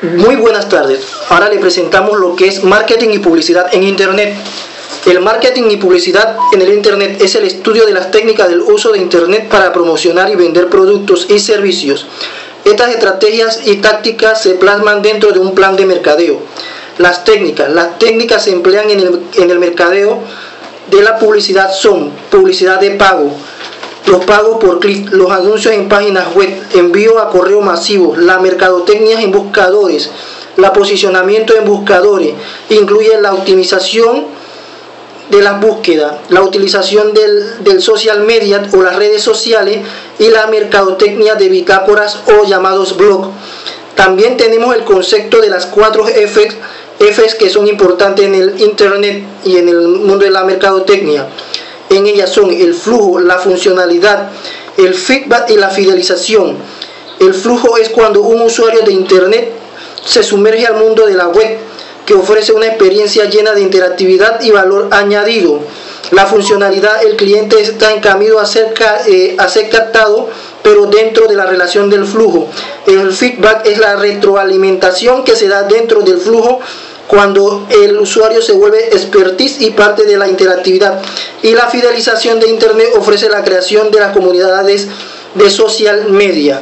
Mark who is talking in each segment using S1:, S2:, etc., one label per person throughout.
S1: Muy buenas tardes. Ahora le presentamos lo que es marketing y publicidad en Internet. El marketing y publicidad en el Internet es el estudio de las técnicas del uso de Internet para promocionar y vender productos y servicios. Estas estrategias y tácticas se plasman dentro de un plan de mercadeo. Las técnicas se emplean en el mercadeo de la publicidad son publicidad de pago, los pagos por clic, los anuncios en páginas web, envío a correo masivo, la mercadotecnia en buscadores, la posicionamiento en buscadores, incluye la optimización de las búsquedas, la utilización del social media o las redes sociales y la mercadotecnia de bitácoras o llamados blogs. También tenemos el concepto de las 4 Fs que son importantes en el Internet y en el mundo de la mercadotecnia. En ellas son el flujo, la funcionalidad, el feedback y la fidelización. El flujo es cuando un usuario de Internet se sumerge al mundo de la web, que ofrece una experiencia llena de interactividad y valor añadido. La funcionalidad, el cliente está en camino a ser captado, pero dentro de la relación del flujo. El feedback es la retroalimentación que se da dentro del flujo cuando el usuario se vuelve expertise y parte de la interactividad. Y la fidelización de Internet ofrece la creación de las comunidades de social media.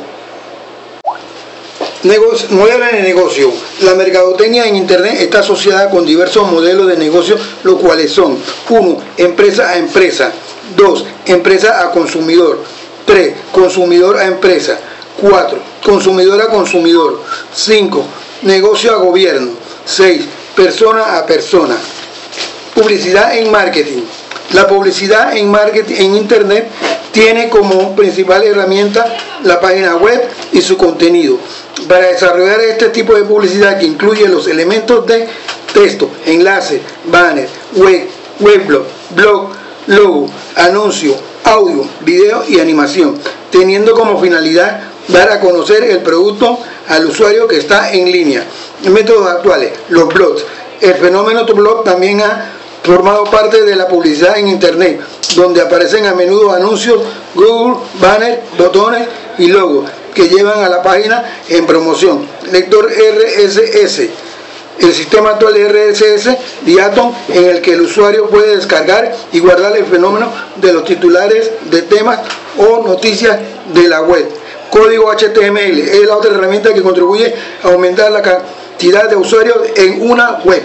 S2: Modelos de negocio. La mercadotecnia en Internet está asociada con diversos modelos de negocio, los cuales son: 1. Empresa a empresa. 2. Empresa a consumidor. 3. Consumidor a empresa. 4. Consumidor a consumidor. 5. Negocio a gobierno. 6. Persona a persona. Publicidad en marketing. La publicidad en marketing en Internet tiene como principal herramienta la página web y su contenido. Para desarrollar este tipo de publicidad, que incluye los elementos de texto, enlace, banner, weblog, blog, logo, anuncio, audio, video y animación, teniendo como finalidad dar a conocer el producto al usuario que está en línea. Métodos actuales: los blogs. El fenómeno blog también ha formado parte de la publicidad en Internet, donde aparecen a menudo anuncios, Google, banners, botones y logos que llevan a la página en promoción. Lector RSS. El sistema actual de RSS de Atom, en el que el usuario puede descargar y guardar el fenómeno de los titulares de temas o noticias de la web. Código HTML es la otra herramienta que contribuye a aumentar la cantidad de usuarios en una web.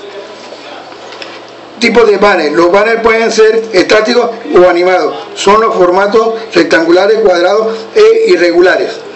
S2: Tipos de banners. Los banners pueden ser estáticos o animados. Son los formatos rectangulares, cuadrados e irregulares.